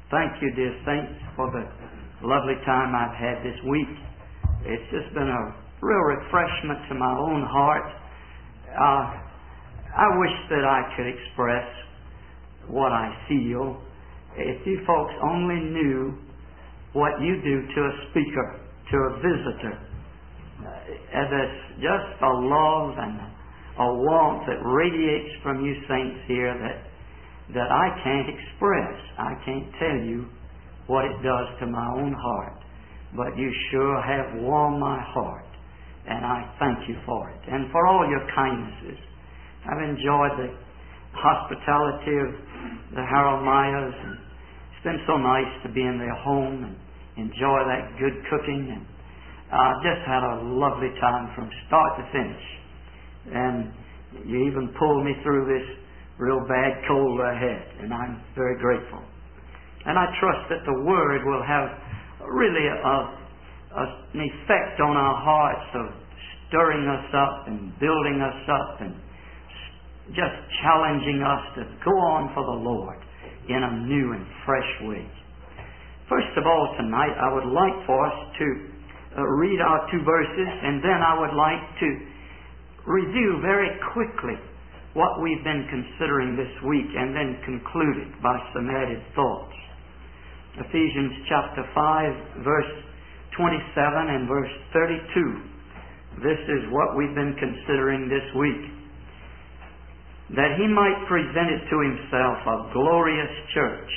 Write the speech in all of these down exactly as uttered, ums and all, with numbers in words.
Thank you, dear saints, for the lovely time I've had this week. It's just been a real refreshment to my own heart. Uh, I wish that I could express what I feel. If you folks only knew what you do to a speaker, to a visitor, uh, there's just a love and a warmth that radiates from you saints here that that I can't express. I can't tell you what it does to my own heart. But you sure have warmed my heart, and I thank you for it. And for all your kindnesses. I've enjoyed the hospitality of the Harold Myers, and it's been so nice to be in their home and enjoy that good cooking. And I uh, just had a lovely time from start to finish. And you even pulled me through this real bad cold I had, and I'm very grateful. And I trust that the Word will have really a, a, an effect on our hearts of stirring us up and building us up and just challenging us to go on for the Lord in a new and fresh way. First of all, tonight I would like for us to uh, read our two verses, and then I would like to review very quickly what we've been considering this week, and then conclude it by some added thoughts. Ephesians chapter five, verse twenty-seven and verse thirty-two. This is what we've been considering this week. That He might present it to Himself a glorious church,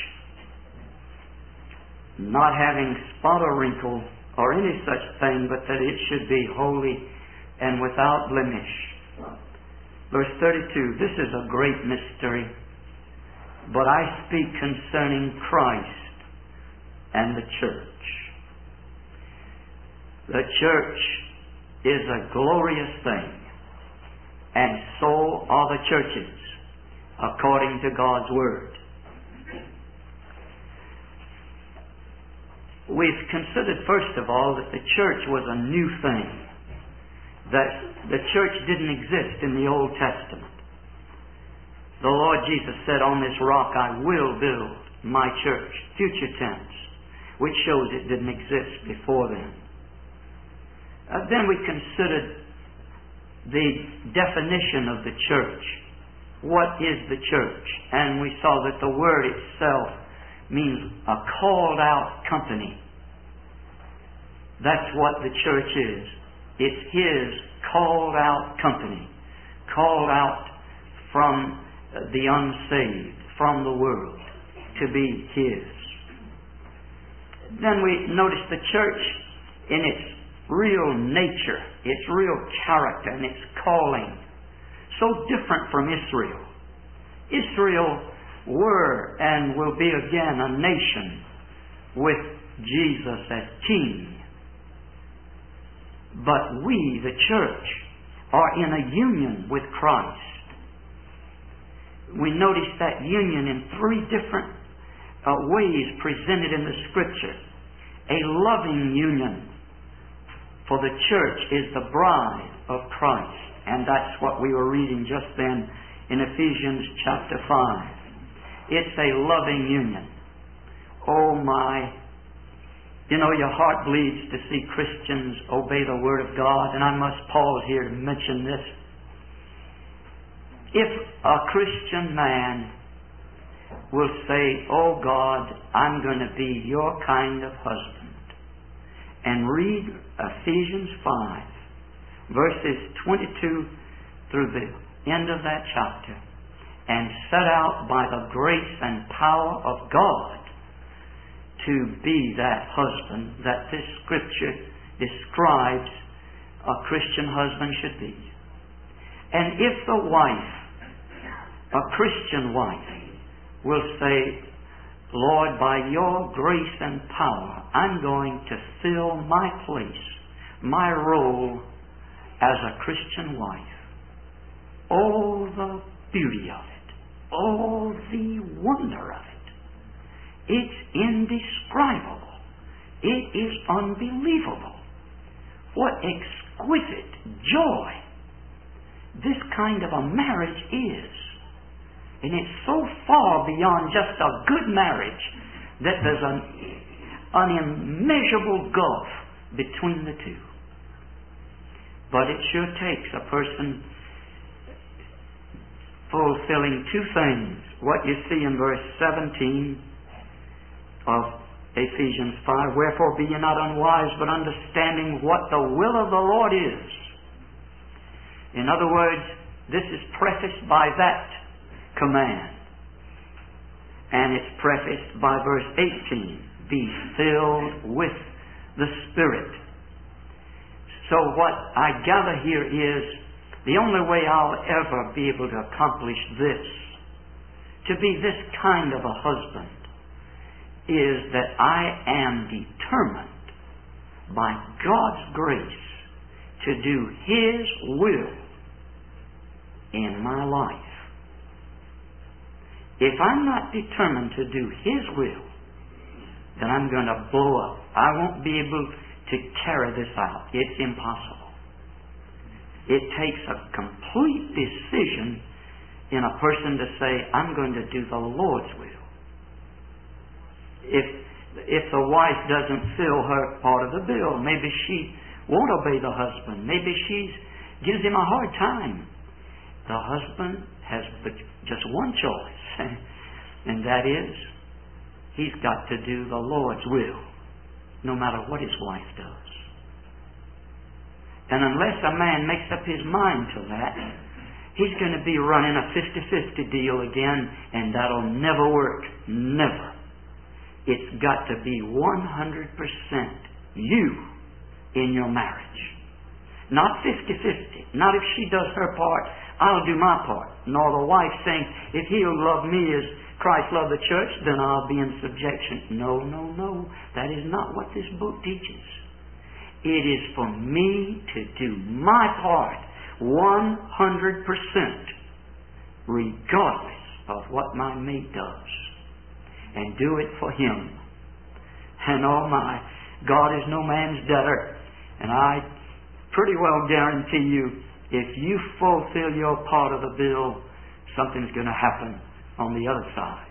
not having spot or wrinkle or any such thing, but that it should be holy and without blemish. Verse thirty-two, this is a great mystery, but I speak concerning Christ and the church. The church is a glorious thing, and so are the churches, according to God's Word. We've considered, first of all, that the church was a new thing. That the church didn't exist in the Old Testament. The Lord Jesus said, on this rock I will build my church, future tense, which shows it didn't exist before then. Uh, then we considered the definition of the church. What is the church? And we saw that the word itself means a called out company. That's what the church is. It's His called out company, called out from the unsaved, from the world, to be His. Then we notice the church in its real nature, its real character, and its calling, so different from Israel. Israel were and will be again a nation with Jesus as King. But we, the church, are in a union with Christ. We notice that union in three different uh, ways presented in the Scripture. A loving union, for the church is the bride of Christ. And that's what we were reading just then in Ephesians chapter five. It's a loving union. Oh my! You know, your heart bleeds to see Christians obey the Word of God, and I must pause here to mention this. If a Christian man will say, oh God, I'm going to be your kind of husband, and read Ephesians five, verses twenty-two through the end of that chapter, and set out by the grace and power of God to be that husband that this Scripture describes a Christian husband should be. And if the wife, a Christian wife, will say, Lord, by your grace and power, I'm going to fill my place, my role as a Christian wife. Oh, the beauty of it. Oh, the wonder of it. It's indescribable. It is unbelievable. What exquisite joy this kind of a marriage is. And it's so far beyond just a good marriage that there's an, an immeasurable gulf between the two. But it sure takes a person fulfilling two things. What you see in verse seventeen of Ephesians five, wherefore be ye not unwise, but understanding what the will of the Lord is. In other words, this is prefaced by that command. And it's prefaced by verse eighteen, be filled with the Spirit. So what I gather here is, the only way I'll ever be able to accomplish this, to be this kind of a husband, is that I am determined by God's grace to do His will in my life. If I'm not determined to do His will, then I'm going to blow up. I won't be able to carry this out. It's impossible. It takes a complete decision in a person to say, I'm going to do the Lord's will. If if the wife doesn't fill her part of the bill, maybe she won't obey the husband. Maybe she gives him a hard time. The husband has but just one choice, and that is, he's got to do the Lord's will, no matter what his wife does. And unless a man makes up his mind to that, he's going to be running a fifty-fifty deal again, and that'll never work. Never. It's got to be one hundred percent you in your marriage. Not fifty-fifty. Not if she does her part, I'll do my part. Nor the wife saying, if he'll love me as Christ loved the church, then I'll be in subjection. No, no, no. That is not what this book teaches. It is for me to do my part one hundred percent, regardless of what my mate does, and do it for him. And oh my, God is no man's debtor, and I pretty well guarantee you, if you fulfill your part of the bill, something's going to happen on the other side.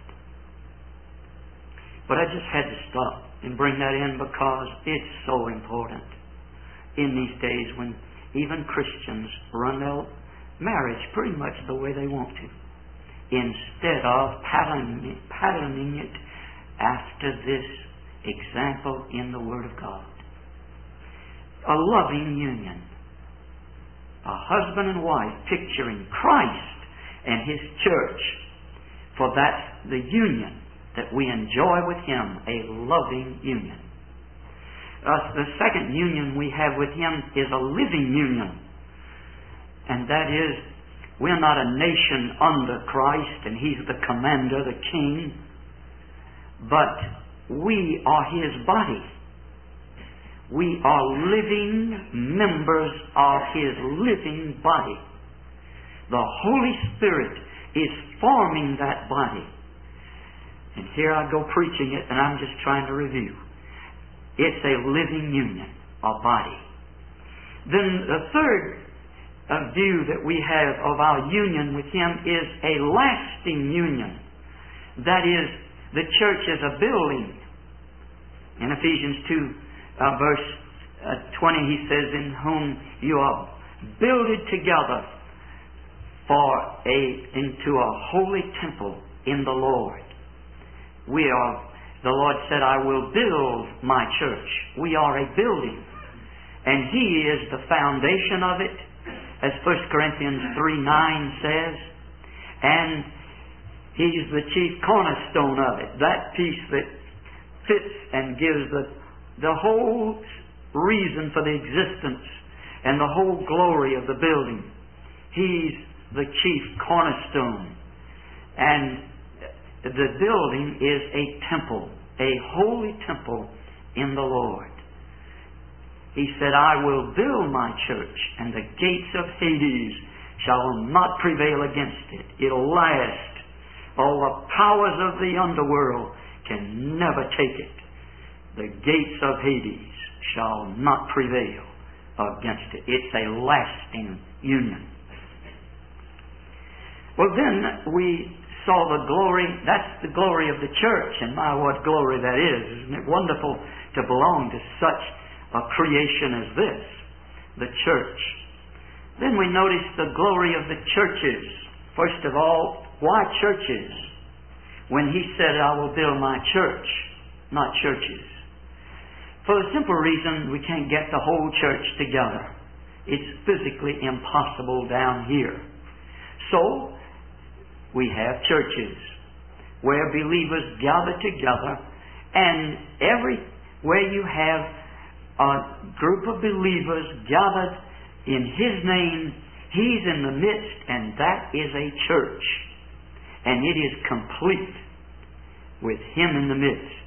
But I just had to stop and bring that in because it's so important in these days when even Christians run their marriage pretty much the way they want to, instead of patterning it, patterning it after this example in the Word of God. A loving union. A husband and wife picturing Christ and His church. For that's the union that we enjoy with Him, a loving union. Uh, the second union we have with Him is a living union. And that is, we're not a nation under Christ and He's the commander, the king, but we are His body. We are living members of His living body. The Holy Spirit is forming that body. And here I go preaching it, and I'm just trying to review. It's a living union, a body. Then the third uh, view that we have of our union with Him is a lasting union. That is, the church is a building. In Ephesians two, uh, verse uh, twenty, he says, in whom you are builded together for a into a holy temple in the Lord. We are, the Lord said, I will build my church. We are a building. And He is the foundation of it, as First Corinthians three nine says. And He's the chief cornerstone of it. That piece that fits and gives the, the whole reason for the existence and the whole glory of the building. He's the chief cornerstone. And the building is a temple, a holy temple in the Lord. He said, I will build my church, and the gates of Hades shall not prevail against it. It'll last. All the powers of the underworld can never take it. The gates of Hades shall not prevail against it. It's a lasting union. Well, then we saw the glory. That's the glory of the church, and my, what glory that is. Isn't it wonderful to belong to such a creation as this, the church? Then we notice the glory of the churches. First of all, why churches? When He said, I will build my church, not churches. For the simple reason we can't get the whole church together. It's physically impossible down here. So, we have churches where believers gather together, and everywhere you have a group of believers gathered in His name, He's in the midst, and that is a church. And it is complete with Him in the midst.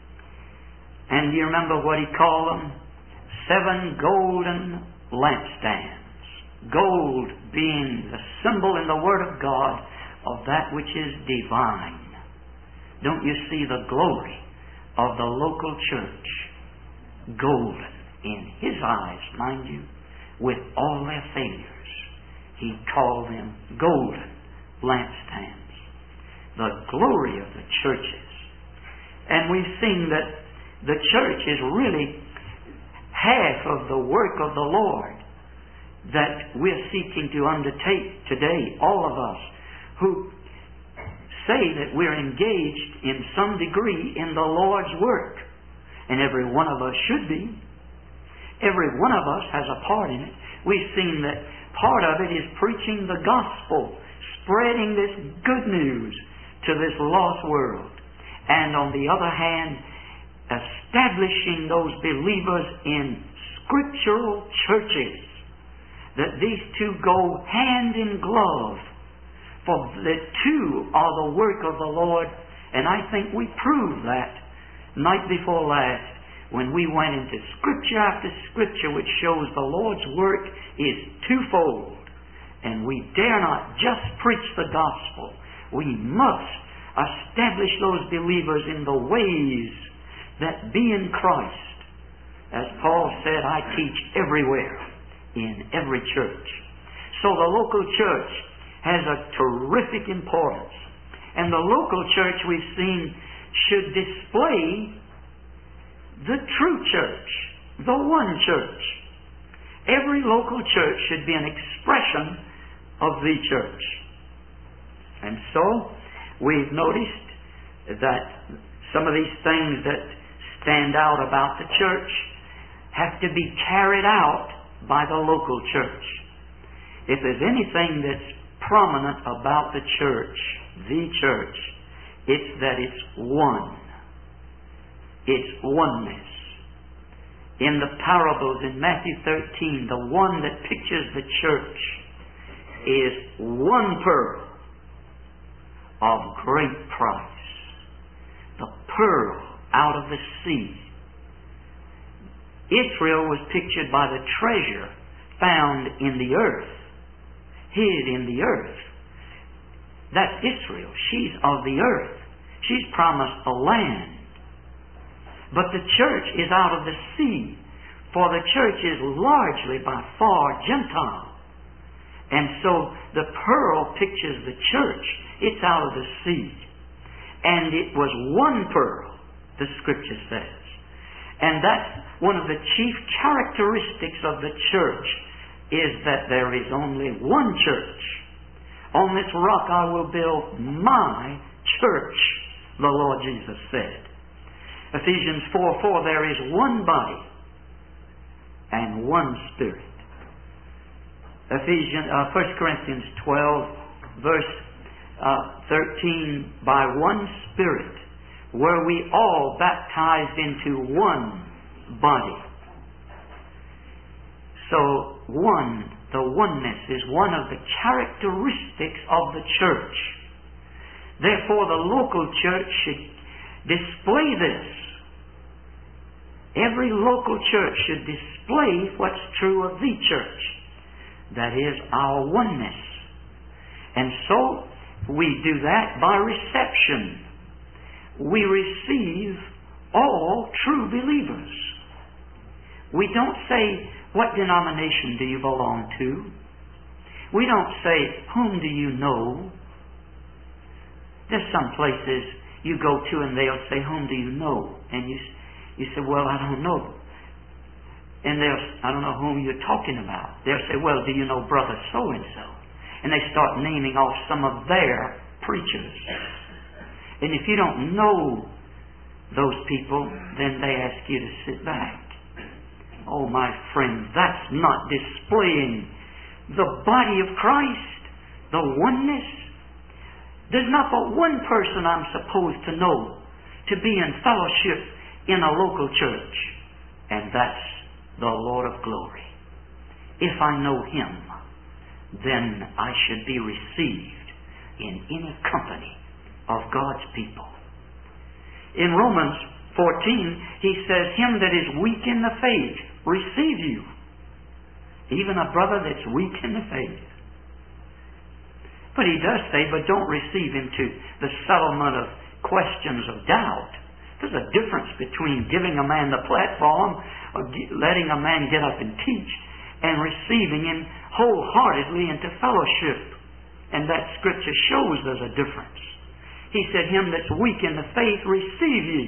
And do you remember what He called them? Seven golden lampstands. Gold being the symbol in the Word of God of that which is divine. Don't you see the glory of the local church? Golden in His eyes, mind you, with all their failures. He called them golden lampstands. The glory of the churches. And we've seen that the church is really half of the work of the Lord that we're seeking to undertake today, all of us who say that we're engaged in some degree in the Lord's work. And every one of us should be. Every one of us has a part in it. We've seen that part of it is preaching the gospel, spreading this good news to this lost world. And on the other hand, establishing those believers in scriptural churches. That these two go hand in glove. For the two are the work of the Lord. And I think we proved that night before last when we went into Scripture after Scripture which shows the Lord's work is twofold. And we dare not just preach the gospel. We must establish those believers in the ways that be in Christ. As Paul said, I teach everywhere, in every church. So the local church has a terrific importance. And the local church, we've seen, should display the true church, the one church. Every local church should be an expression of the church. And so, we've noticed that some of these things that stand out about the church have to be carried out by the local church. If there's anything that's prominent about the church, the church, it's that it's one. It's oneness. In the parables in Matthew thirteen, the one that pictures the church is one pearl of great price. The pearl out of the sea. Israel was pictured by the treasure found in the earth, hid in the earth. That's Israel. She's of the earth. She's promised a land. But the church is out of the sea, for the church is largely by far Gentile. And so the pearl pictures the church. It's out of the sea. And it was one pearl, the Scripture says. And that's one of the chief characteristics of the church, is that there is only one church. On this rock I will build my church, the Lord Jesus said. Ephesians four four, there is one body and one Spirit. Ephesians, uh, First Corinthians twelve, verse uh, thirteen, by one Spirit were we all baptized into one body. So one, the oneness, is one of the characteristics of the church. Therefore the local church should display this. Every local church should display what's true of the church. That is our oneness. And so we do that by reception. We receive all true believers. We don't say, what denomination do you belong to? We don't say, whom do you know? There's some places you go to and they'll say, whom do you know? And you, you say, well, I don't know. And they'll, I don't know whom you're talking about. They'll say, well, do you know brother so-and-so? And they start naming off some of their preachers. And if you don't know those people, then they ask you to sit back. Oh, my friend, that's not displaying the body of Christ, the oneness. There's not but one person I'm supposed to know to be in fellowship in a local church, and that's the Lord of glory. If I know Him, then I should be received in any company of God's people. In Romans fourteen, he says, him that is weak in the faith, receive you. Even a brother that's weak in the faith. But he does say, but don't receive him to the settlement of questions of doubt. There's a difference between giving a man the platform, or letting a man get up and teach, and receiving him wholeheartedly into fellowship. And that Scripture shows there's a difference. He said, him that's weak in the faith, receive ye.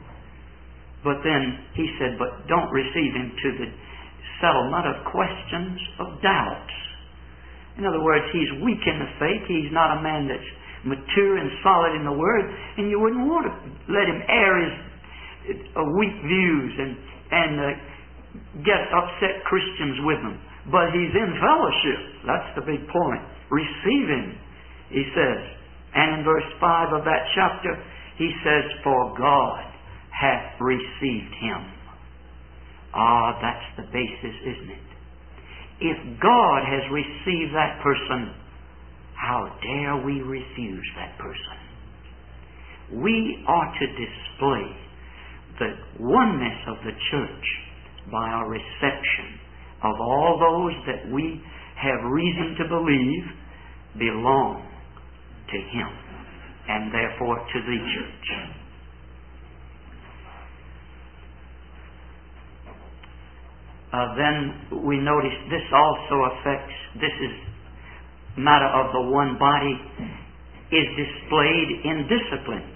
But then he said, but don't receive him to the settlement of questions of doubts. In other words, he's weak in the faith. He's not a man that's mature and solid in the Word, and you wouldn't want to let him air his uh, weak views and, and uh, get upset Christians with them. But he's in fellowship. That's the big point. Receive him, he says. And in verse five of that chapter, he says, for God hath received him. Ah, that's the basis, isn't it? If God has received that person, how dare we refuse that person? We are to display the oneness of the church by our reception of all those that we have reason to believe belong to Him, and therefore to the church. Uh, then we notice this also affects, this is matter of the one body, is displayed in discipline.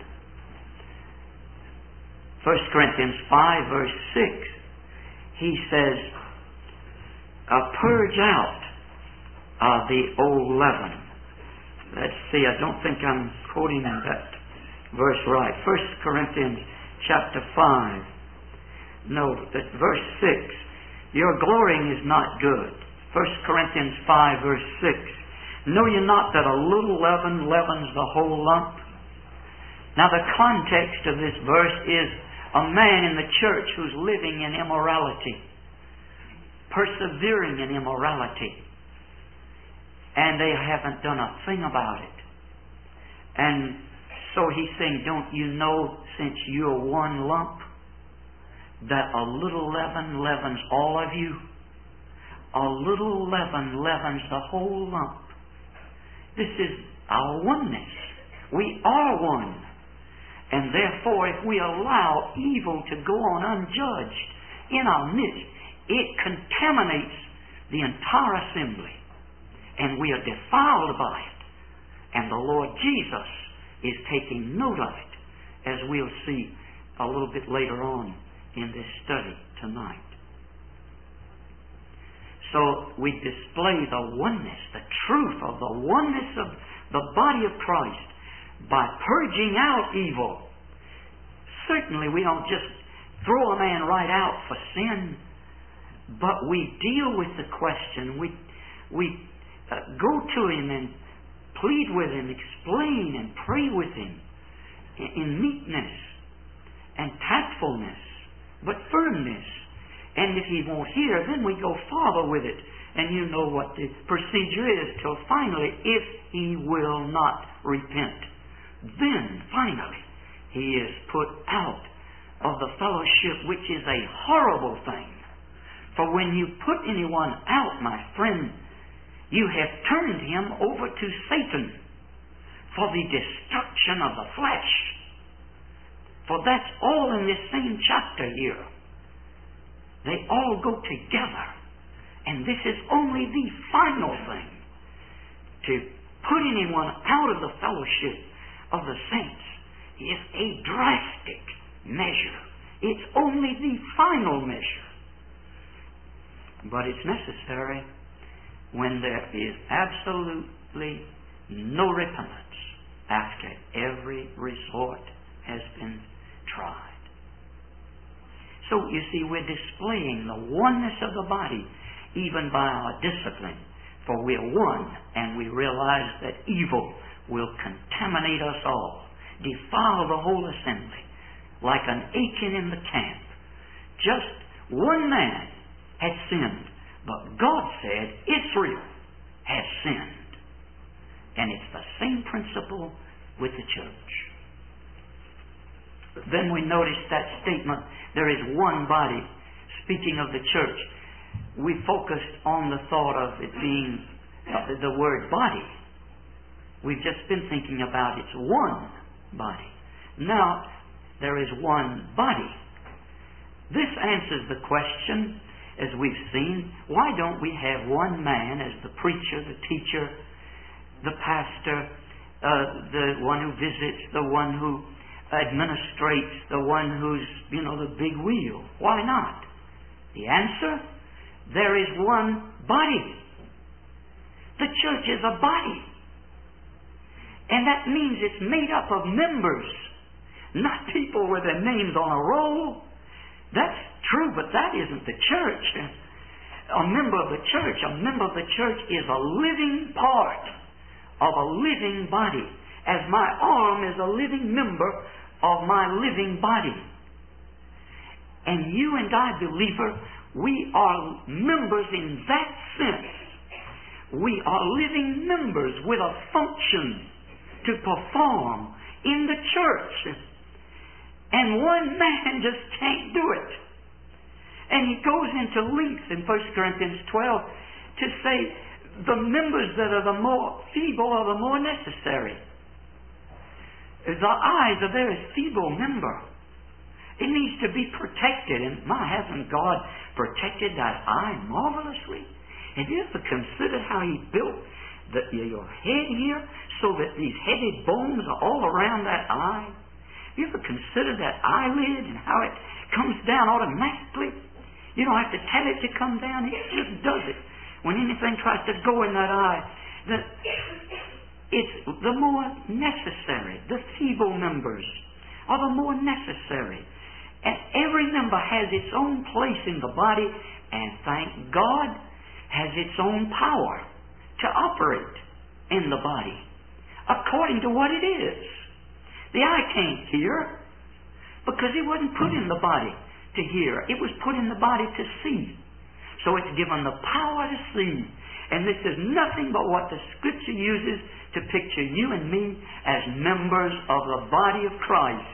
First Corinthians five verse six, he says, uh, purge out uh, the old leaven. Let's see, I don't think I'm quoting that verse right. First Corinthians chapter five. No, verse six. Your glorying is not good. First Corinthians five verse six. Know ye not that a little leaven leavens the whole lump? Now the context of this verse is a man in the church who's living in immorality, persevering in immorality, and they haven't done a thing about it. And so he's saying, don't you know, since you're one lump, that a little leaven leavens all of you? A little leaven leavens the whole lump. This is our oneness. We are one. And therefore, if we allow evil to go on unjudged in our midst, it contaminates the entire assembly. And we are defiled by it. And the Lord Jesus is taking note of it, as we'll see a little bit later on in this study tonight. So we display the oneness, the truth of the oneness of the body of Christ by purging out evil. Certainly we don't just throw a man right out for sin, but we deal with the question. We, we uh, go to him and plead with him, explain and pray with him in, in meekness and tactfulness, but firmness. And if he won't hear, then we go farther with it. And you know what the procedure is, till finally, if he will not repent, then finally he is put out of the fellowship, which is a horrible thing. For when you put anyone out, my friend, you have turned him over to Satan for the destruction of the flesh. For that's all in this same chapter here. They all go together. And this is only the final thing. To put anyone out of the fellowship of the saints is a drastic measure. It's only the final measure. But it's necessary when there is absolutely no repentance after every resort has been tried. So, you see, we're displaying the oneness of the body even by our discipline. For we're one, and we realize that evil will contaminate us all, defile the whole assembly, like an Achan in the camp. Just one man had sinned, but God said Israel has sinned. And it's the same principle with the church. Then we notice that statement, there is one body. Speaking of the church, we focused on the thought of it being uh, the word body. We've just been thinking about it's one body. Now, there is one body. This answers the question, as we've seen, why don't we have one man as the preacher, the teacher, the pastor, uh, the one who visits, the one who administrates, the one who's, you know, the big wheel? Why not? The answer, there is one body. The church is a body. And that means it's made up of members, not people with their names on a roll. That's true, but that isn't the church. A member of the church, a member of the church is a living part of a living body, as my arm is a living member of my living body. And you and I, believer, we are members in that sense. We are living members with a function to perform in the church. And one man just can't do it. And he goes into length in First Corinthians twelve to say the members that are the more feeble are the more necessary. The eye is a very feeble member. It needs to be protected. And my, hasn't God protected that eye marvelously? Have you ever considered how He built the, your head here so that these headed bones are all around that eye? Have you ever considered that eyelid and how it comes down automatically? You don't have to tell it to come down. It just does it. When anything tries to go in that eye, that it's the more necessary. The feeble members are the more necessary. And every member has its own place in the body, and thank God, has its own power to operate in the body according to what it is. The eye can't hear because it wasn't put in the body to hear. It was put in the body to see. So it's given the power to see. And this is nothing but what the Scripture uses to picture you and me as members of the body of Christ.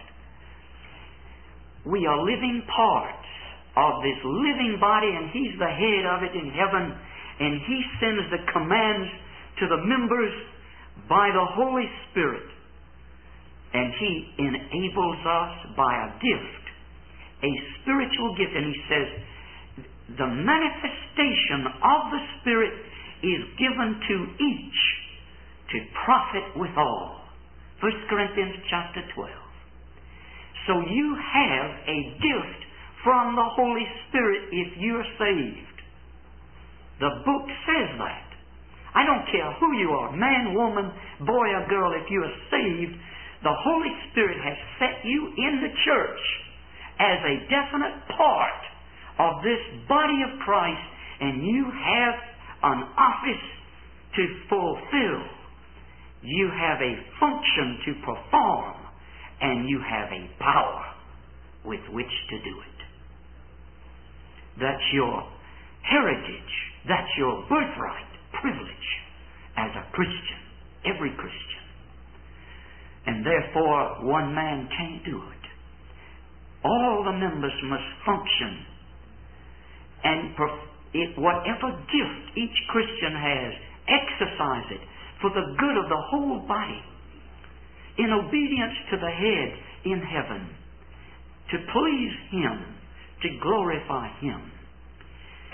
We are living parts of this living body, and He's the head of it in heaven, and He sends the commands to the members by the Holy Spirit. And He enables us by a gift, a spiritual gift. And He says, the manifestation of the Spirit is given to each to profit withal. First Corinthians chapter twelve. So you have a gift from the Holy Spirit if you're saved. The book says that. I don't care who you are, man, woman, boy or girl, if you are saved, the Holy Spirit has set you in the church as a definite part of this body of Christ, and you have an office to fulfill. You have a function to perform, and you have a power with which to do it. That's your heritage. That's your birthright, privilege as a Christian, every Christian. And therefore, one man can't do it. All the members must function. And it, whatever gift each Christian has, exercise it for the good of the whole body, in obedience to the head in heaven, to please Him, to glorify Him.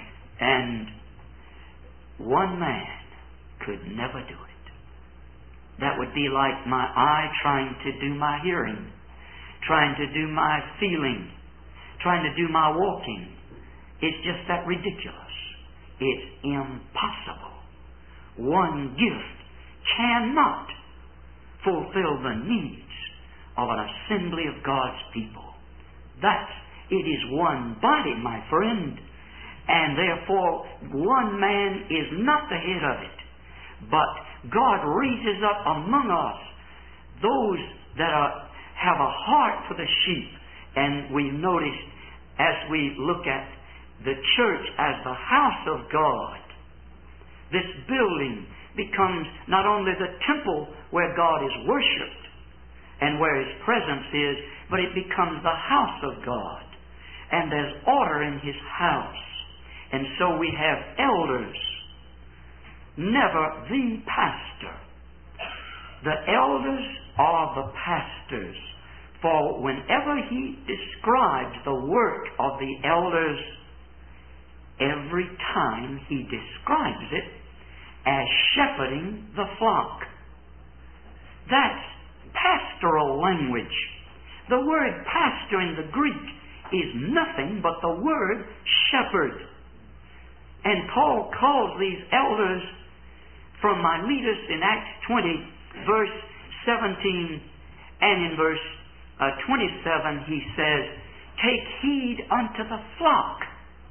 And one man could never do it. That would be like my eye trying to do my hearing, trying to do my feeling, trying to do my walking. It's just that ridiculous. It's impossible. One gift cannot fulfill the needs of an assembly of God's people. That's, it is one body, my friend, and therefore one man is not the head of it. But God raises up among us those that are, have a heart for the sheep. And we notice as we look at the church as the house of God, this building becomes not only the temple where God is worshipped and where His presence is, but it becomes the house of God. And there's order in His house. And so we have elders, never the pastor. The elders are the pastors. For whenever He describes the work of the elders, every time He describes it as shepherding the flock. That's pastoral language. The word pastor in the Greek is nothing but the word shepherd. And Paul calls these elders from Miletus in Acts twenty, verse seventeen, and in verse uh, twenty-seven he says, "Take heed unto the flock."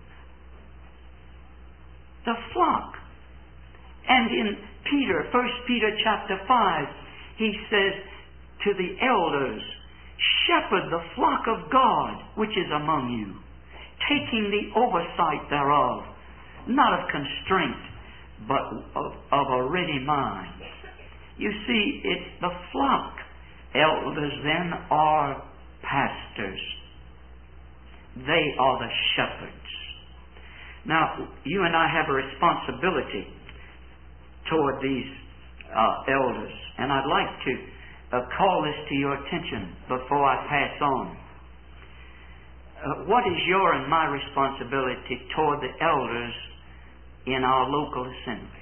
The flock. And in Peter, First Peter chapter five, he says to the elders, "Shepherd the flock of God which is among you, taking the oversight thereof, not of constraint, but of, of a ready mind." You see, it's the flock. Elders then are pastors. They are the shepherds. Now, you and I have a responsibility toward these uh, elders, and I'd like to uh, call this to your attention before I pass on. Uh, what is your and my responsibility toward the elders in our local assembly?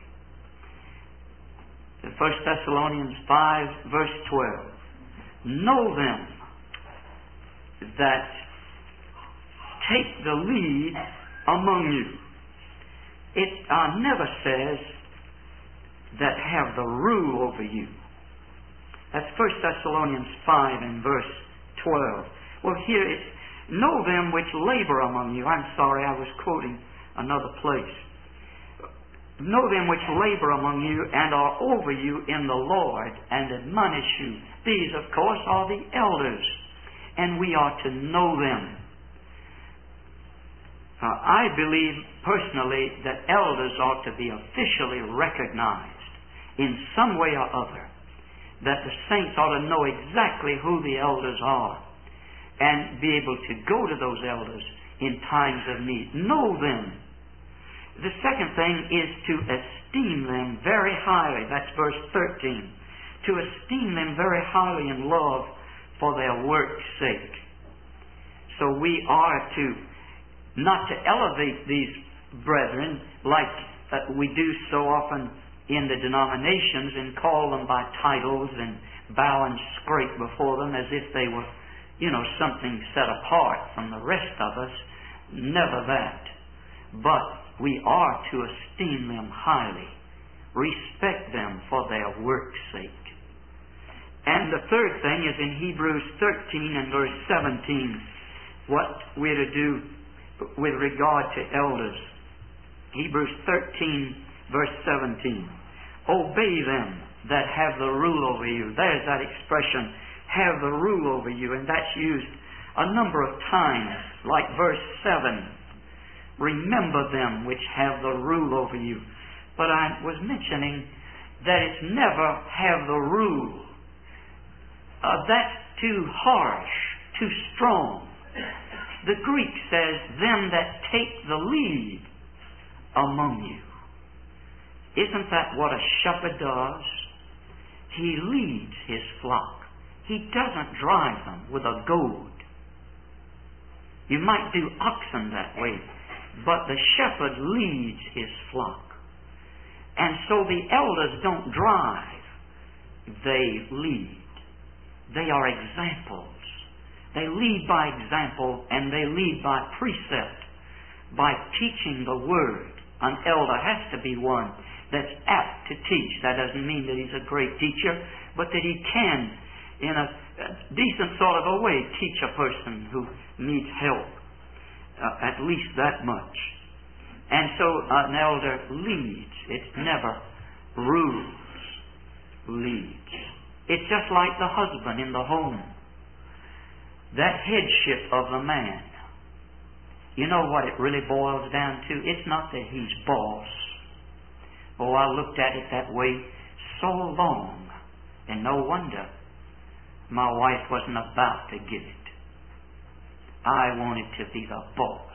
First Thessalonians five, verse twelve. Know them that take the lead among you. It uh, never says that have the rule over you. That's First Thessalonians five and verse twelve. Well, here it's, know them which labor among you. I'm sorry, I was quoting another place. Know them which labor among you and are over you in the Lord and admonish you. These, of course, are the elders, and we are to know them. Uh, I believe personally that elders ought to be officially recognized in some way or other, that the saints ought to know exactly who the elders are and be able to go to those elders in times of need. Know them. The second thing is to esteem them very highly. That's verse thirteen. To esteem them very highly in love for their work's sake. So we are to not to elevate these brethren like uh, we do so often in the denominations and call them by titles and bow and scrape before them as if they were, you know, something set apart from the rest of us. Never that. But we are to esteem them highly, respect them for their work's sake. And the third thing is in Hebrews thirteen and verse seventeen, what we're to do with regard to elders. Hebrews thirteen, verse seventeen. Obey them that have the rule over you. There's that expression, have the rule over you, and that's used a number of times, like verse seven. Remember them which have the rule over you. But I was mentioning that it's never have the rule. Uh, that's too harsh, too strong. The Greek says, them that take the lead among you. Isn't that what a shepherd does? He leads his flock. He doesn't drive them with a goad. You might do oxen that way, but the shepherd leads his flock. And so the elders don't drive. they lead. They are examples. They lead by example, and they lead by precept, by teaching the Word. An elder has to be one that's apt to teach. That doesn't mean that he's a great teacher, but that he can, in a, a decent sort of a way, teach a person who needs help. Uh, at least that much. And so an elder leads. It's never rules. Leads. It's just like the husband in the home. That headship of the man. You know what it really boils down to? It's not that he's boss. Oh, I looked at it that way so long. And no wonder my wife wasn't about to give it. I wanted to be the boss.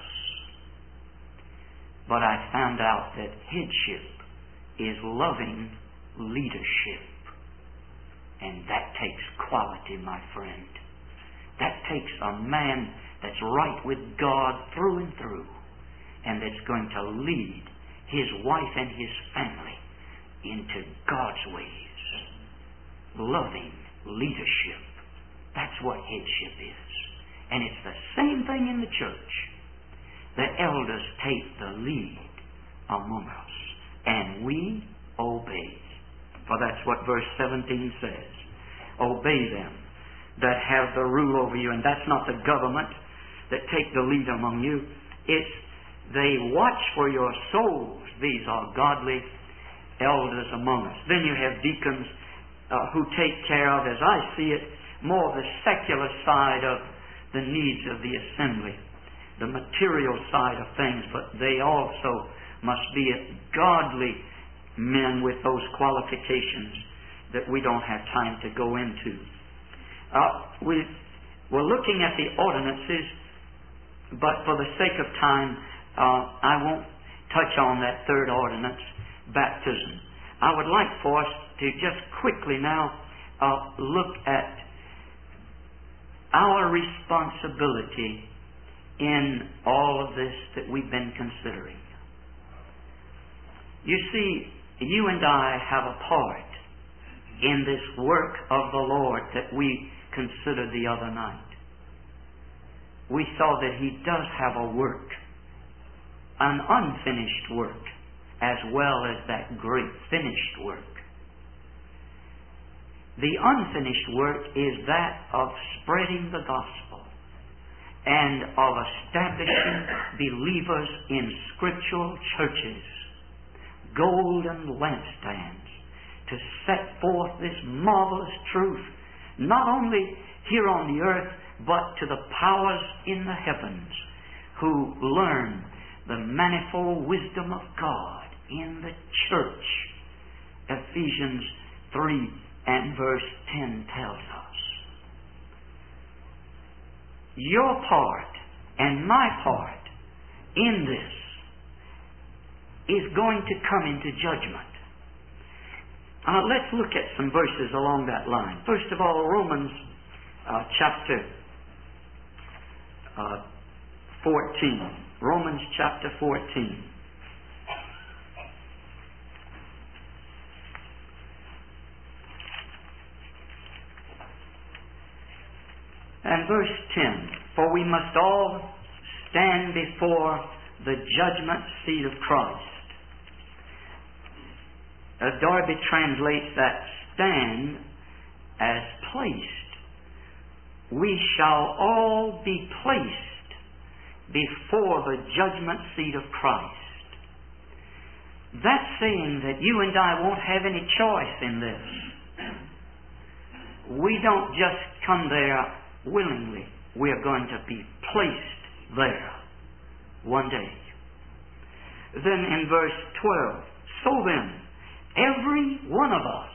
But I found out that headship is loving leadership. And that takes quality, my friend. That takes a man that's right with God through and through, and that's going to lead his wife and his family into God's ways. Loving leadership. That's what headship is. And it's the same thing in the church. The elders take the lead among us, and we obey. For that's what verse seventeen says. Obey them that have the rule over you. And that's not the government that take the lead among you. It's they watch for your souls. These are godly elders among us. Then you have deacons uh, who take care of, as I see it, more of the secular side of the needs of the assembly, the material side of things, but they also must be godly men with those qualifications that we don't have time to go into. Uh, we, we're looking at the ordinances, but for the sake of time, uh, I won't touch on that third ordinance, baptism. I would like for us to just quickly now uh, look at our responsibility in all of this that we've been considering. You see, you and I have a part in this work of the Lord that we considered the other night. We saw that He does have a work, an unfinished work, as well as that great finished work. The unfinished work is that of spreading the gospel and of establishing believers in scriptural churches, golden lampstands, to set forth this marvelous truth, not only here on the earth, but to the powers in the heavens who learn the manifold wisdom of God in the church. Ephesians three and verse ten tells us. Your part and my part in this is going to come into judgment. Uh, let's look at some verses along that line. First of all, Romans uh, chapter uh, fourteen. Romans chapter fourteen. And verse ten. For we must all stand before the judgment seat of Christ. Uh, Darby translates that stand as placed. We shall all be placed before the judgment seat of Christ. That's saying that you and I won't have any choice in this. We don't just come there willingly. We are going to be placed there one day. Then in verse twelve, so then, every one of us,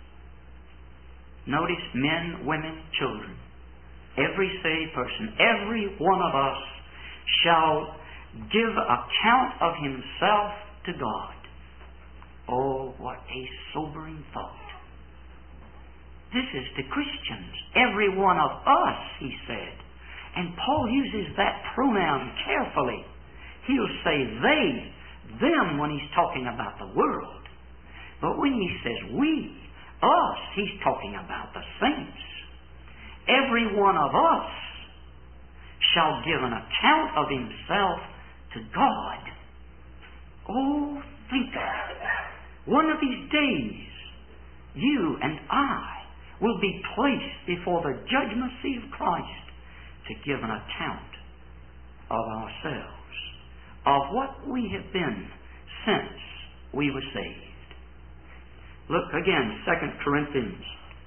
notice men, women, children, every saved person, every one of us shall give account of himself to God. Oh, what a sobering thought. This is to Christians. Every one of us, he said. And Paul uses that pronoun carefully. He'll say they, them, when he's talking about the world. But when he says we, Us. He's talking about the saints. Every one of us shall give an account of himself to God. Oh, think of it. One of these days, you and I will be placed before the judgment seat of Christ to give an account of ourselves, of what we have been since we were saved. Look again, Second Corinthians.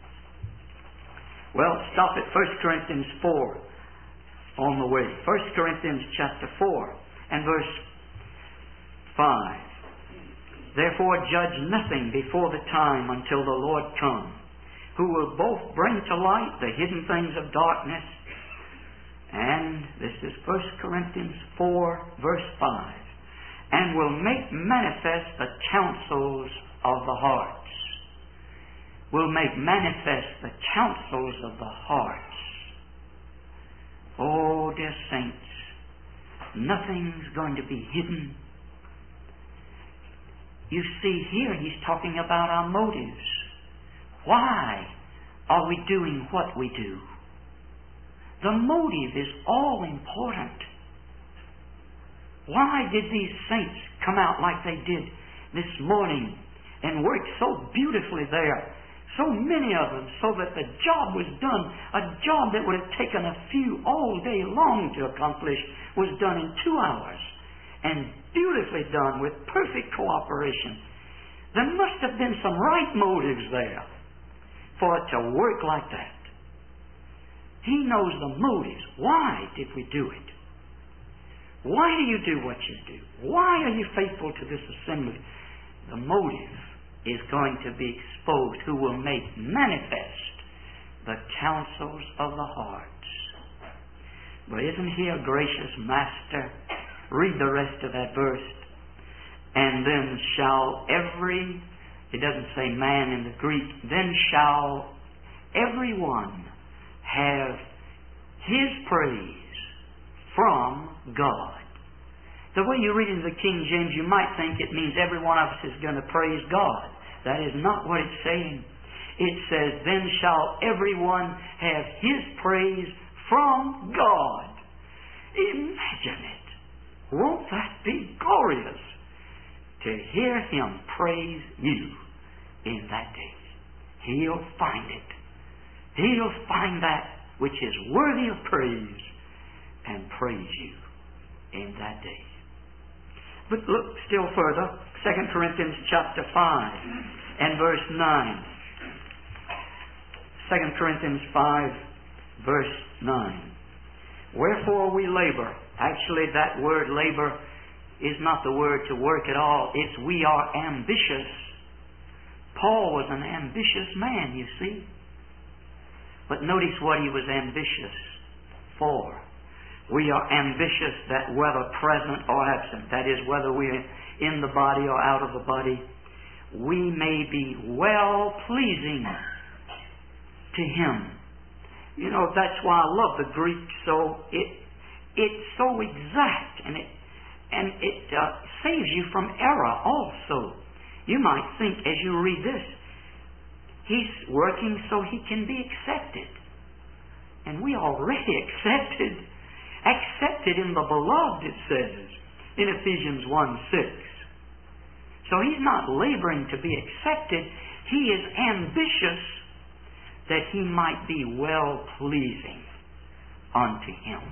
Well, stop at First Corinthians four on the way. First Corinthians chapter four and verse five. Therefore judge nothing before the time until the Lord come, who will both bring to light the hidden things of darkness, and this is First Corinthians four verse five, and will make manifest the counsels of the hearts. Will make manifest the counsels of the hearts. Oh, dear saints, nothing's going to be hidden. You see, here he's talking about our motives. Why are we doing what we do? The motive is all important. Why did these saints come out like they did this morning and work so beautifully there? So many of them, so that the job was done. A job that would have taken a few all day long to accomplish was done in two hours. And beautifully done with perfect cooperation. There must have been some right motives there for it to work like that. He knows the motives. Why did we do it? Why do you do what you do? Why are you faithful to this assembly? The motive is going to be exposed, who will make manifest the counsels of the hearts. But isn't he a gracious master? Read the rest of that verse. And then shall every, it doesn't say man in the Greek, then shall everyone have his praise from God. The way you read in the King James, you might think it means every one of us is going to praise God. That is not what it's saying. It says, then shall everyone have his praise from God. Imagine it. Won't that be glorious? To hear him praise you in that day. He'll find it. He'll find that which is worthy of praise and praise you in that day. But look still further, Second Corinthians chapter five and verse nine. Second Corinthians five verse nine. Wherefore we labor. Actually, that word labor is not the word to work at all. It's we are ambitious. Paul was an ambitious man, you see. But notice what he was ambitious for. We are ambitious that whether present or absent, that is, whether we're in the body or out of the body, we may be well-pleasing to him. You know, that's why I love the Greek so. It, it's so exact, and it, and it uh, saves you from error also. You might think as you read this, he's working so he can be accepted. And we already accepted. Accepted in the beloved, it says, in Ephesians one six. So he's not laboring to be accepted. He is ambitious that he might be well-pleasing unto him.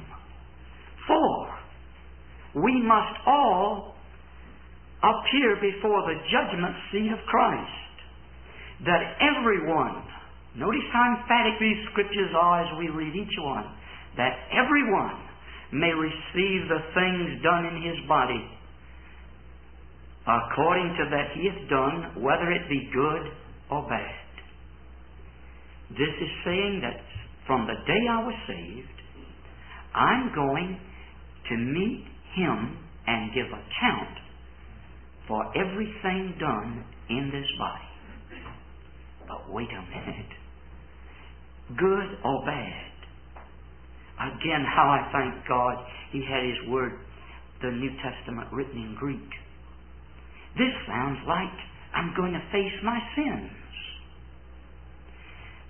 For we must all appear before the judgment seat of Christ, that everyone, notice how emphatic these scriptures are as we read each one, that everyone may receive the things done in his body according to that he hath done, whether it be good or bad. This is saying that from the day I was saved, I'm going to meet him and give account for everything done in this body. But wait a minute. Good or bad? Again, how I thank God he had his word, the New Testament, written in Greek. This sounds like I'm going to face my sins.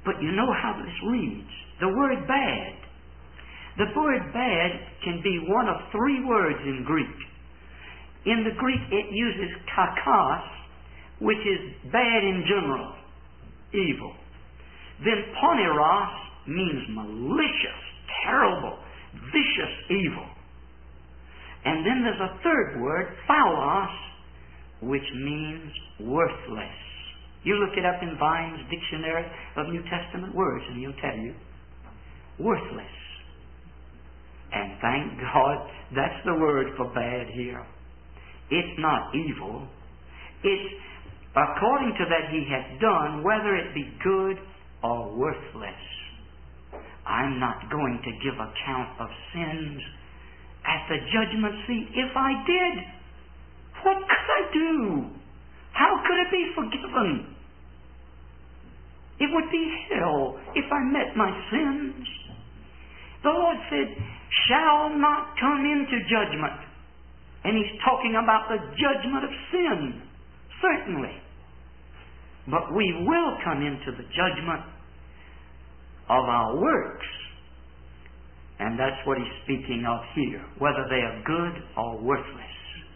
But you know how this reads. The word bad. The word bad can be one of three words in Greek. In the Greek it uses kakos, which is bad in general, evil. Then poneros means malicious, terrible, vicious evil. And then there's a third word, phaulos, which means worthless. You look it up in Vine's Dictionary of New Testament Words and he'll tell you, worthless. And thank God that's the word for bad here. It's not evil. It's according to that he hath done, whether it be good or worthless. I'm not going to give account of sins at the judgment seat. If I did, what could I do? How could it be forgiven? It would be hell if I met my sins. The Lord said, shall not come into judgment. And He's talking about the judgment of sin, certainly. But we will come into the judgment of our works. And that's what He's speaking of here, whether they are good or worthless.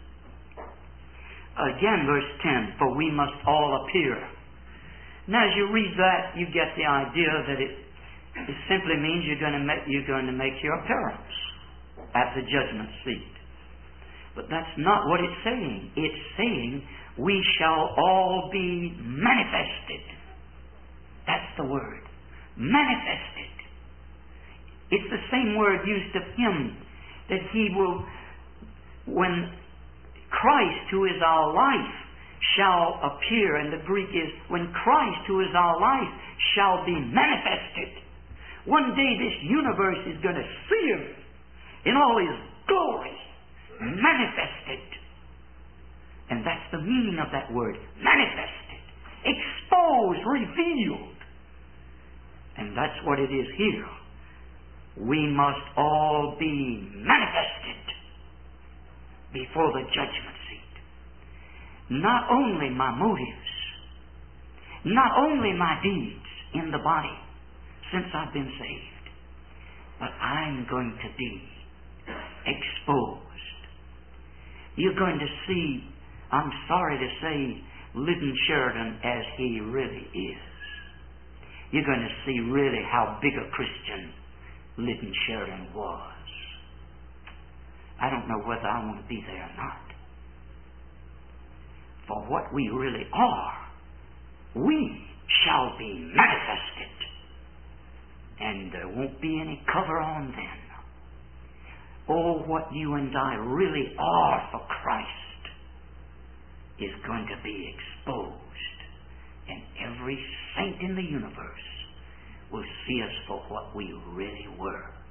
Again, verse ten, for we must all appear. Now, as you read that, you get the idea that it, it simply means you're going to make, you're going to make your appearance at the judgment seat. But that's not what it's saying. It's saying we shall all be manifested. That's the word. Manifested. It's the same word used of Him, that He will, when Christ, who is our life, shall appear, and the Greek is, when Christ, who is our life, shall be manifested. One day this universe is going to see Him in all His glory, manifested. And that's the meaning of that word, manifested, exposed, revealed. And that's what it is here. We must all be manifested before the judgment seat. Not only my motives, not only my deeds in the body since I've been saved, but I'm going to be exposed. You're going to see, I'm sorry to say, Liddon Sheridan as he really is. You're going to see really how big a Christian Liddon Sheridan was. I don't know whether I want to be there or not. For what we really are, we shall be manifested. And there won't be any cover on then. Oh, what you and I really are for Christ is going to be exposed. And every saint in the universe will see us for what we really were.